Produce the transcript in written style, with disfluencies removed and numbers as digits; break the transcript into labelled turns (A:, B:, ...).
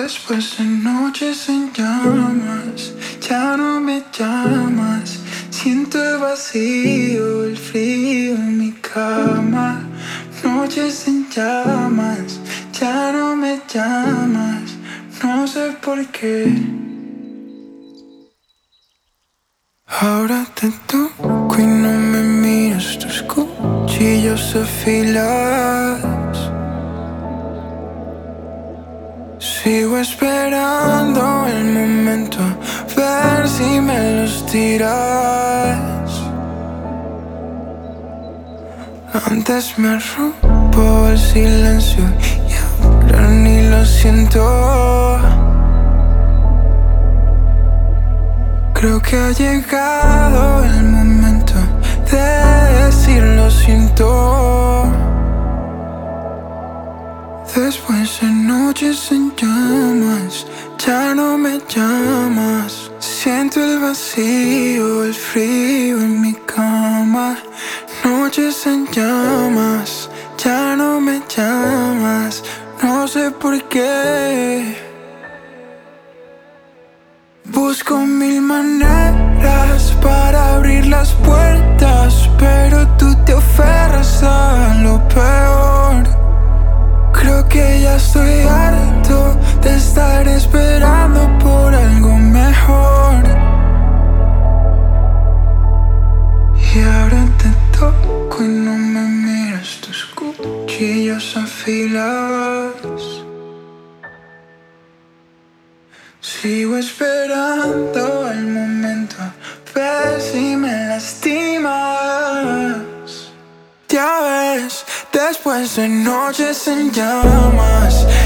A: Después de noches en llamas, ya no me llamas. Siento el vacío, el frío en mi cama. Noches en llamas, ya no me llamas. No sé por qué. Ahora te toco y no me miras, tus cuchillos afilados. Sigo esperando el momento, a ver si me los tiras. Antes me rompo el silencio y ahora ni lo siento. Creo que ha llegado el momento de decir lo siento. Después de noches en llamas, ya no me llamas. Siento el vacío, el frío en mi cama. Noches en llamas, ya no me llamas. No sé por qué. Busco mil maneras para abrir las puertas, pero tú te aferras a lo peor. Creo que ya estoy harto de estar esperando por algo mejor. Y ahora te toco y no me miras, tus cuchillos afilados. Sigo esperando el momento, a ver si me lastimas. Ya ves, después de noches en llamas,